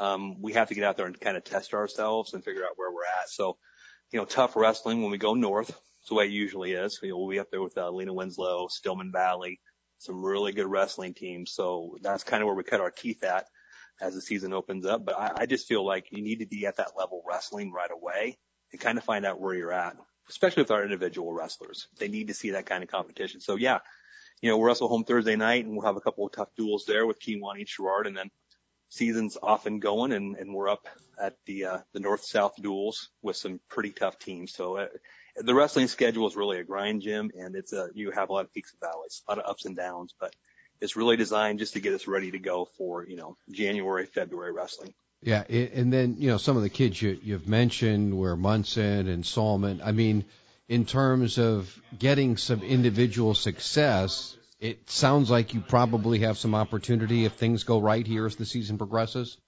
We have to get out there and kind of test ourselves and figure out where we're at. So, tough wrestling when we go north. That's the way it usually is. We'll be up there with Lena Winslow, Stillman Valley, some really good wrestling teams. So that's kind of where we cut our teeth at as the season opens up. But I just feel like you need to be at that level wrestling right away and kind of find out where you're at, especially with our individual wrestlers. They need to see that kind of competition. So yeah, we'll wrestle home Thursday night and we'll have a couple of tough duels there with Kiwanee and Sherrard, and then season's off and going and we're up at the North-South duels with some pretty tough teams. So the wrestling schedule is really a grind, Jim, and you have a lot of peaks and valleys, a lot of ups and downs, but it's really designed just to get us ready to go for, January, February wrestling. Yeah, and then, some of the kids you've mentioned were Munson and Solomon. I mean, in terms of getting some individual success, it sounds like you probably have some opportunity if things go right here as the season progresses.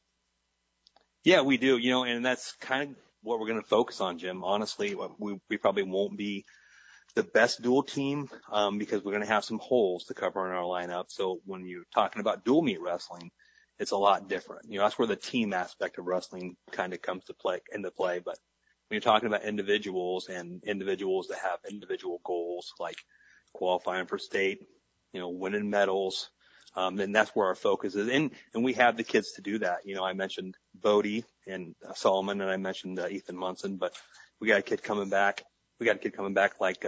Yeah, we do, and that's kind of what we're going to focus on, Jim. Honestly, we probably won't be the best dual team because we're going to have some holes to cover in our lineup. So when you're talking about dual meet wrestling, it's a lot different. That's where the team aspect of wrestling kind of comes into play. But when you're talking about individuals and individuals that have individual goals like qualifying for state, winning medals, then that's where our focus is. And we have the kids to do that. I mentioned Bodie and Solomon, and I mentioned Ethan Munson, but we got a kid coming back. We got a kid coming back like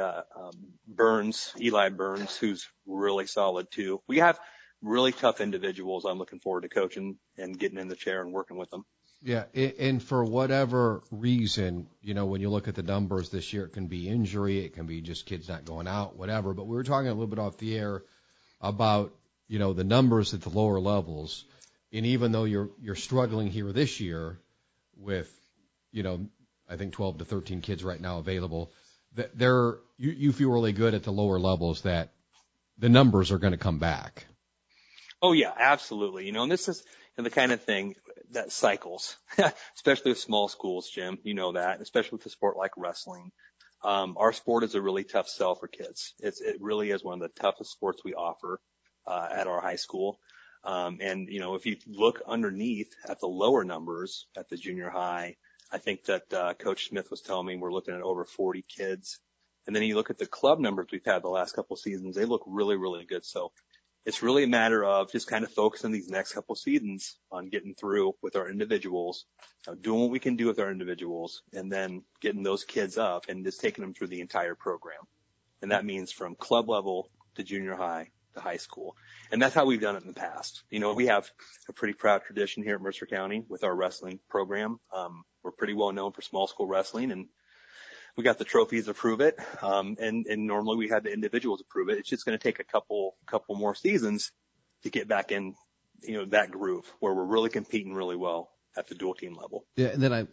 Eli Burns, who's really solid too. We have really tough individuals I'm looking forward to coaching and getting in the chair and working with them. Yeah, and for whatever reason, when you look at the numbers this year, it can be injury, it can be just kids not going out, whatever. But we were talking a little bit off the air about, the numbers at the lower levels. And even though you're struggling here this year with, I think 12 to 13 kids right now available, that you feel really good at the lower levels that the numbers are going to come back. Oh yeah, absolutely. And this is the kind of thing that cycles, especially with small schools, Jim. You know that, especially with a sport like wrestling. Our sport is a really tough sell for kids. It really is one of the toughest sports we offer at our high school. And if you look underneath at the lower numbers at the junior high, I think that Coach Smith was telling me we're looking at over 40 kids. And then you look at the club numbers we've had the last couple of seasons, they look really, really good. So it's really a matter of just kind of focusing these next couple of seasons on getting through with our individuals, doing what we can do with our individuals, and then getting those kids up and just taking them through the entire program. And that means from club level to junior high to high school. And that's how we've done it in the past. We have a pretty proud tradition here at Mercer County with our wrestling program. We're pretty well known for small school wrestling, and we got the trophies to prove it. And normally we had the individuals to prove it. It's just going to take a couple more seasons to get back in, that groove where we're really competing really well at the dual team level. Yeah. And then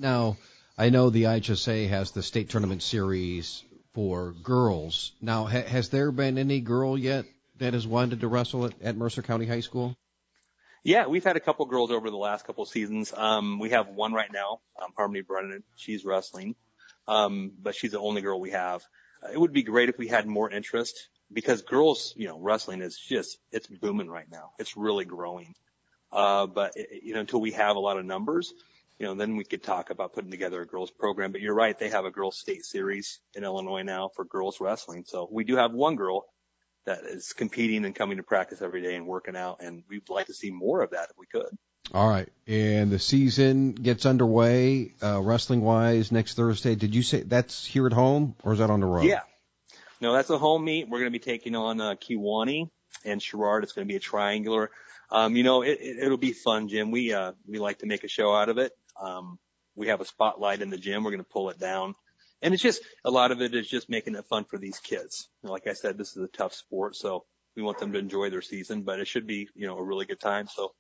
I know the IHSA has the state tournament series for girls. Now, has there been any girl yet that has wanted to wrestle at Mercer County High School? Yeah, we've had a couple girls over the last couple of seasons. We have one right now, Harmony Brennan. She's wrestling. But she's the only girl we have. It would be great if we had more interest because girls, wrestling is it's booming right now. It's really growing. But until we have a lot of numbers, then we could talk about putting together a girls program. But you're right. They have a girls state series in Illinois now for girls wrestling. So we do have one girl that is competing and coming to practice every day and working out. And we'd like to see more of that if we could. All right, and the season gets underway wrestling-wise next Thursday. Did you say that's here at home, or is that on the road? Yeah. No, that's a home meet. We're going to be taking on Kewanee and Sherrard. It's going to be a triangular. It'll be fun, Jim. We like to make a show out of it. We have a spotlight in the gym. We're going to pull it down. And it's just, a lot of it is just making it fun for these kids. Like I said, this is a tough sport, so we want them to enjoy their season, but it should be, a really good time. So,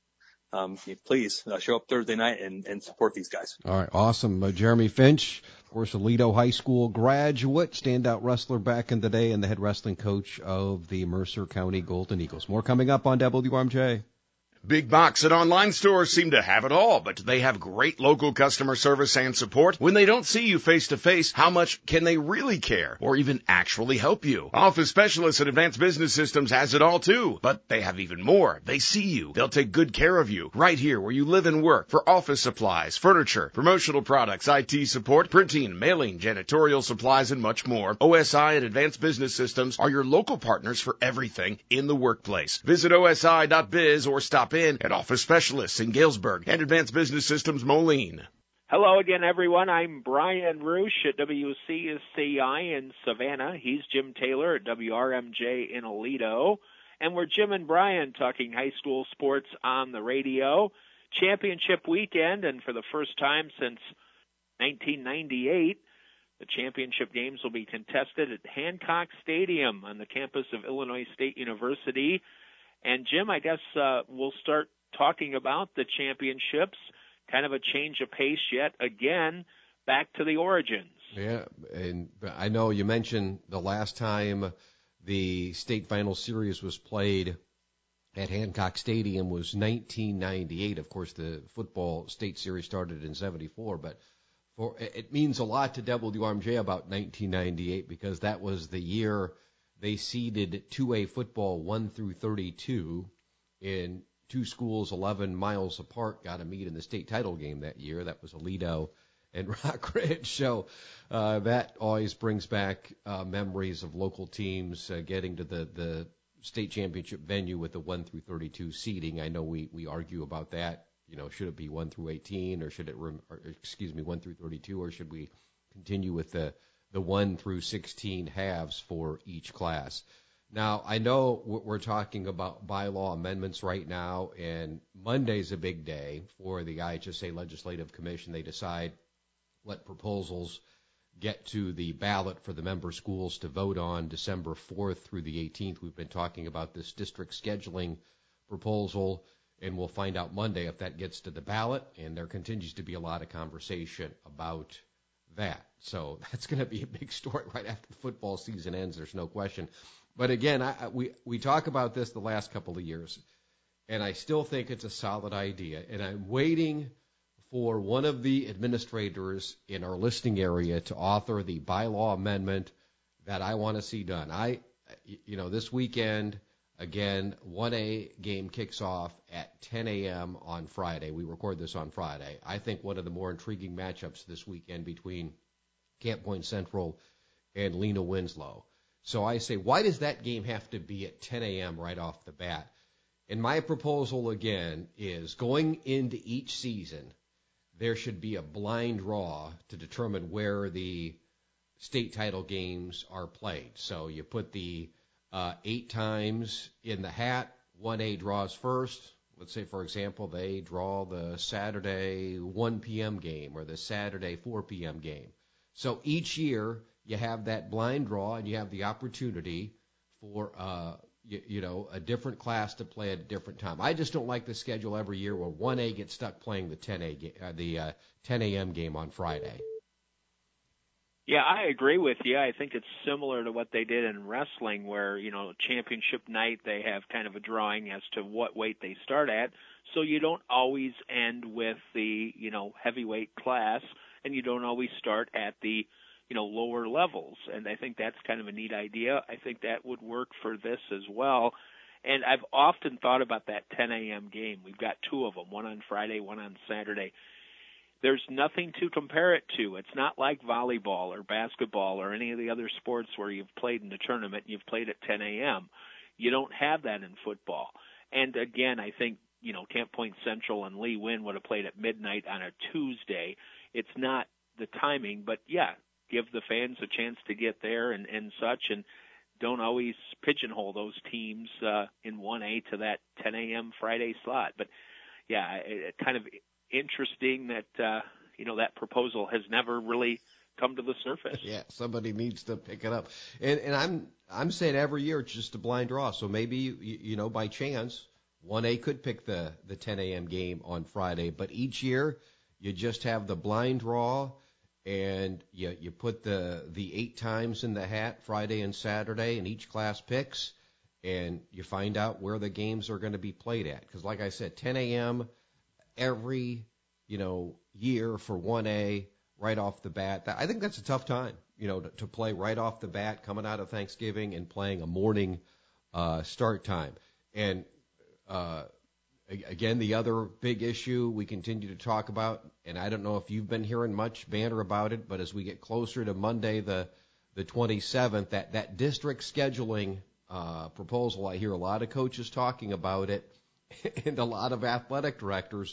please show up Thursday night and support these guys. All right, awesome. Jeremy Finch, of course, Aledo High School graduate, standout wrestler back in the day, and the head wrestling coach of the Mercer County Golden Eagles. More coming up on WRMJ. Big box and online stores seem to have it all, but do they have great local customer service and support? When they don't see you face to face, how much can they really care or even actually help you? Office Specialists at Advanced Business Systems has it all too, but they have even more. They see you. They'll take good care of you right here where you live and work for office supplies, furniture, promotional products, IT support, printing, mailing, janitorial supplies, and much more. OSI and Advanced Business Systems are your local partners for everything in the workplace. Visit osi.biz or stop in at Office Specialists in Galesburg and Advanced Business Systems Moline. Hello again, everyone. I'm Brian Roosh at WCSCI in Savannah. He's Jim Taylor at WRMJ in Aledo. And we're Jim and Brian talking high school sports on the radio. Championship weekend, and for the first time since 1998, the championship games will be contested at Hancock Stadium on the campus of Illinois State University. And, Jim, I guess we'll start talking about the championships, kind of a change of pace yet again, back to the origins. Yeah, and I know you mentioned the last time the state final series was played at Hancock Stadium was 1998. Of course, the football state series started in 74, but it means a lot to WRMJ about 1998 because that was the year they seeded 2A football 1 through 32 in two schools 11 miles apart, got to meet in the state title game that year. That was Aledo and Rock Ridge. So that always brings back memories of local teams getting to the state championship venue with the 1 through 32 seeding. I know we argue about that. Should it be 1 through 18 or should it, 1 through 32, or should we continue with the 1 through 16 halves for each class? Now, I know we're talking about bylaw amendments right now, and Monday's a big day for the IHSA Legislative Commission. They decide what proposals get to the ballot for the member schools to vote on December 4th through the 18th. We've been talking about this district scheduling proposal, and we'll find out Monday if that gets to the ballot, and there continues to be a lot of conversation about that. So that's going to be a big story right after the football season ends, there's no question. But again, we talk about this the last couple of years. and I still think it's a solid idea. And I'm waiting for one of the administrators in our listening area to author the bylaw amendment that I want to see done. This weekend, again, 1A game kicks off at 10 a.m. on Friday. We record this on Friday. I think one of the more intriguing matchups this weekend between Camp Point Central and Lena Winslow. So I say, why does that game have to be at 10 a.m. right off the bat? And my proposal, again, is going into each season, there should be a blind draw to determine where the state title games are played. So you put the 8 times in the hat. 1A draws first. Let's say, for example, they draw the Saturday 1 p.m. game or the Saturday 4 p.m. game. So each year you have that blind draw, and you have the opportunity for a different class to play at a different time. I just don't like the schedule every year where 1A gets stuck playing the 10 a.m. game on Friday. Yeah, I agree with you. I think it's similar to what they did in wrestling where, championship night, they have kind of a drawing as to what weight they start at. So you don't always end with the, heavyweight class, and you don't always start at the, lower levels. And I think that's kind of a neat idea. I think that would work for this as well. And I've often thought about that 10 a.m. game. We've got 2 of them, one on Friday, one on Saturday. There's nothing to compare it to. It's not like volleyball or basketball or any of the other sports where you've played in the tournament and you've played at 10 a.m. You don't have that in football. And again, I think, Camp Point Central and Lee Win would have played at midnight on a Tuesday. It's not the timing, but yeah, give the fans a chance to get there and such, and don't always pigeonhole those teams in 1A to that 10 a.m. Friday slot. But yeah, it kind of interesting that that proposal has never really come to the surface. Yeah, somebody needs to pick it up. And I'm saying every year it's just a blind draw. So maybe by chance 1A could pick the 10 a.m. game on Friday, but each year you just have the blind draw, and you put the 8 times in the hat Friday and Saturday, and each class picks, and you find out where the games are going to be played at. Because like I said, 10 a.m. every year for 1A right off the bat. I think that's a tough time, to play right off the bat, coming out of Thanksgiving and playing a morning start time. And again, the other big issue we continue to talk about, and I don't know if you've been hearing much banter about it, but as we get closer to Monday the 27th, that district scheduling proposal, I hear a lot of coaches talking about it, and a lot of athletic directors,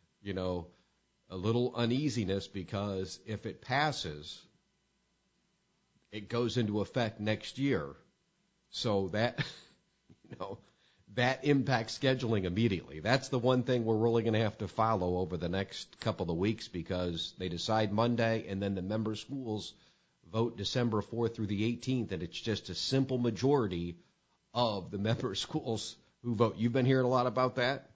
a little uneasiness, because if it passes, it goes into effect next year. So that, that impacts scheduling immediately. That's the one thing we're really going to have to follow over the next couple of weeks, because they decide Monday, and then the member schools vote December 4th through the 18th, and it's just a simple majority of the member schools who vote. You've been hearing a lot about that?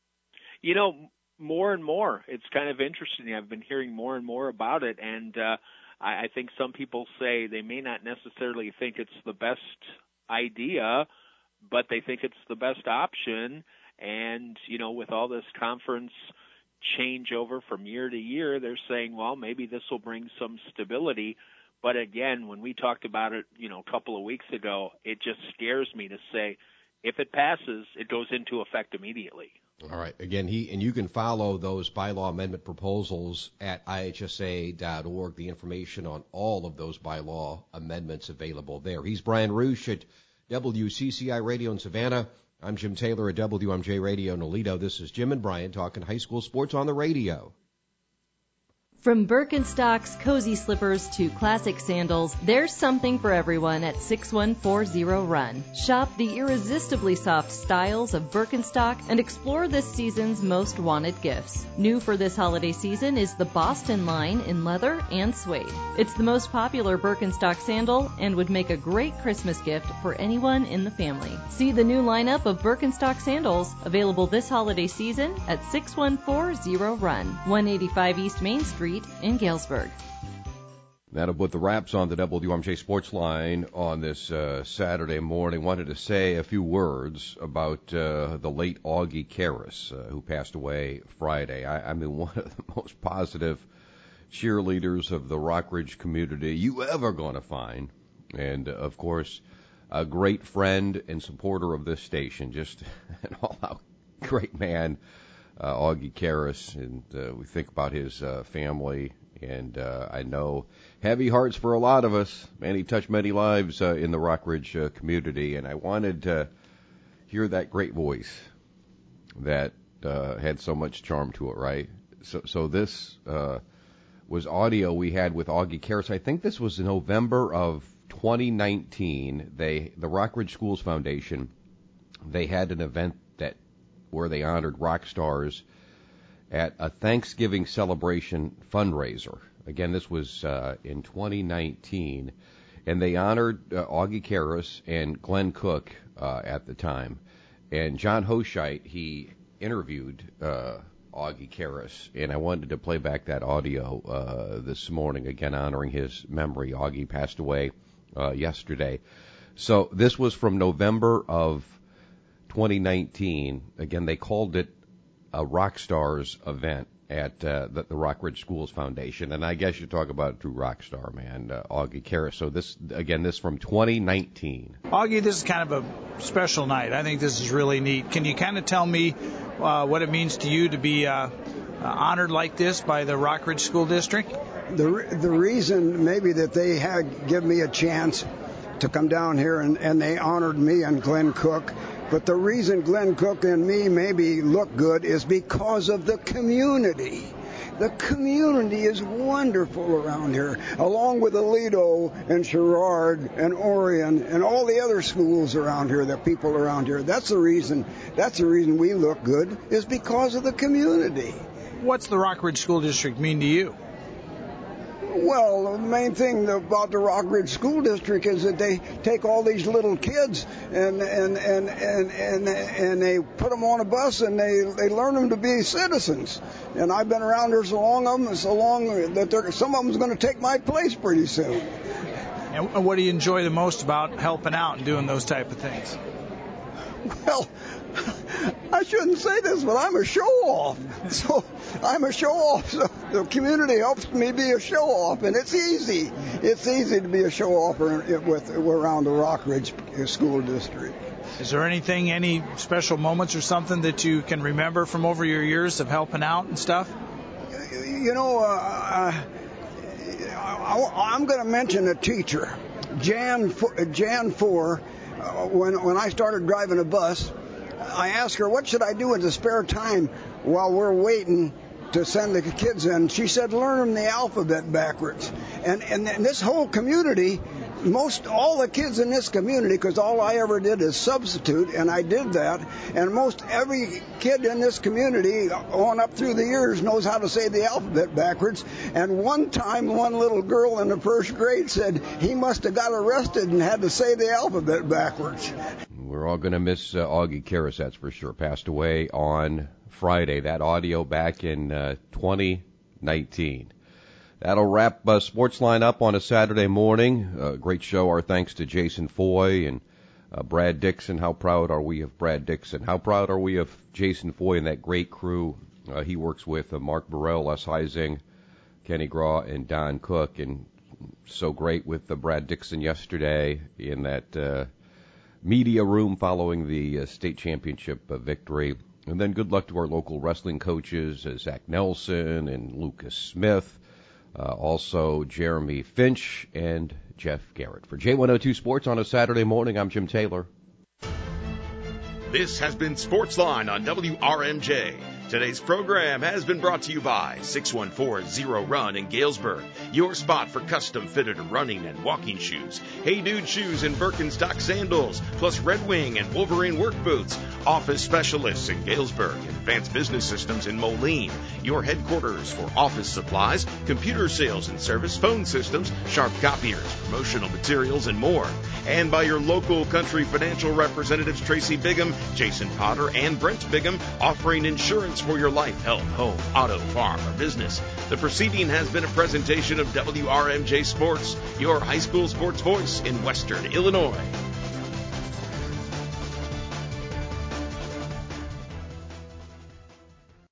More and more. It's kind of interesting. I've been hearing more and more about it, and I think some people say they may not necessarily think it's the best idea, but they think it's the best option. And, with all this conference changeover from year to year, they're saying, well, maybe this will bring some stability. But again, when we talked about it, a couple of weeks ago, it just scares me to say, if it passes, it goes into effect immediately. All right. Again, you can follow those bylaw amendment proposals at ihsa.org. The information on all of those bylaw amendments available there. He's Brian Roosh at WCCI Radio in Savannah. I'm Jim Taylor at WMJ Radio in Aledo. This is Jim and Brian talking high school sports on the radio. From Birkenstocks cozy slippers to classic sandals, there's something for everyone at 6140 Run. Shop the irresistibly soft styles of Birkenstock and explore this season's most wanted gifts. New for this holiday season is the Boston line in leather and suede. It's the most popular Birkenstock sandal and would make a great Christmas gift for anyone in the family. See the new lineup of Birkenstock sandals available this holiday season at 6140 Run, 185 East Main Street in Galesburg. That'll put the wraps on the WRMJ Sports Line on this Saturday morning. Wanted to say a few words about the late Augie Karras, who passed away Friday. I mean, one of the most positive cheerleaders of the Rockridge community you ever going to find. And, of course, a great friend and supporter of this station. Just an all-out great man, Augie Karras. And we think about his family. And I know heavy hearts for a lot of us. Man, he touched many lives in the Rockridge community. And I wanted to hear that great voice that had so much charm to it, right? So this was audio we had with Augie Karras. I think this was in November of 2019. The Rockridge Schools Foundation, they had an event where they honored rock stars at a Thanksgiving celebration fundraiser. Again, this was in 2019, and they honored Augie Karras and Glenn Cook at the time. And John Hoshite, he interviewed Augie Karras, and I wanted to play back that audio this morning, again honoring his memory. Augie passed away yesterday. So this was from November of 2019. Again, they called it a Rock Stars event at the Rockridge Schools Foundation. And I guess you talk about a true rock star, man, Augie Karras. So this from 2019. Augie, this is kind of a special night. I think this is really neat. Can you kind of tell me what it means to you to be honored like this by the Rockridge School District? The reason maybe that they had given me a chance to come down here and they honored me and Glenn Cook. But the reason Glenn Cook and me maybe look good is because of the community. The community is wonderful around here, along with Aledo and Sherrard and Orion and all the other schools around here, the people around here. That's the reason we look good, is because of the community. What's the Rockridge School District mean to you? Well, the main thing about the Rockridge School District is that they take all these little kids and they put them on a bus and they learn them to be citizens. And I've been around here so long that some of them's going to take my place pretty soon. And what do you enjoy the most about helping out and doing those type of things? Well, I shouldn't say this, but I'm a show-off. So I'm a show-off. So the community helps me be a show-off, and it's easy. It's easy to be a show-off around the Rockridge School District. Is there any special moments or something that you can remember from over your years of helping out and stuff? You know, I'm going to mention a teacher, Jan Four. When I started driving a bus, I asked her, what should I do in the spare time while we're waiting to send the kids in? She said, learn them the alphabet backwards. And this whole community, all the kids in this community, because all I ever did is substitute, and I did that, and most every kid in this community on up through the years knows how to say the alphabet backwards. And one time, one little girl in the first grade said he must have got arrested and had to say the alphabet backwards. We're all going to miss Augie Karras, that's for sure. Passed away on Friday. That audio back in 2019. That'll wrap Sportsline up on a Saturday morning. Great show. Our thanks to Jason Foy and Brad Dixon. How proud are we of Brad Dixon? How proud are we of Jason Foy and that great crew he works with, Mark Burrell, Les Heising, Kenny Graw, and Don Cook. And so great with Brad Dixon yesterday in that media room following the state championship victory. And then good luck to our local wrestling coaches, Zach Nelson and Lucas Smith. Also Jeremy Finch and Jeff Garrett. For J102 Sports on a Saturday morning, I'm Jim Taylor. This has been Sportsline on WRMJ. Today's program has been brought to you by 614 Zero Run in Galesburg, your spot for custom-fitted running and walking shoes. Hey Dude Shoes and Birkenstock sandals, plus Red Wing and Wolverine work boots. Office Specialists in Galesburg, Advanced Business Systems in Moline, your headquarters for office supplies, computer sales and service, phone systems, sharp copiers, promotional materials, and more. and by your local Country Financial representatives Tracy Bigham, Jason Potter, and Brent Bigham, offering insurance for your life, health, home, auto, farm, or business. The proceeding has been a presentation of WRMJ Sports, your high school sports voice in Western Illinois.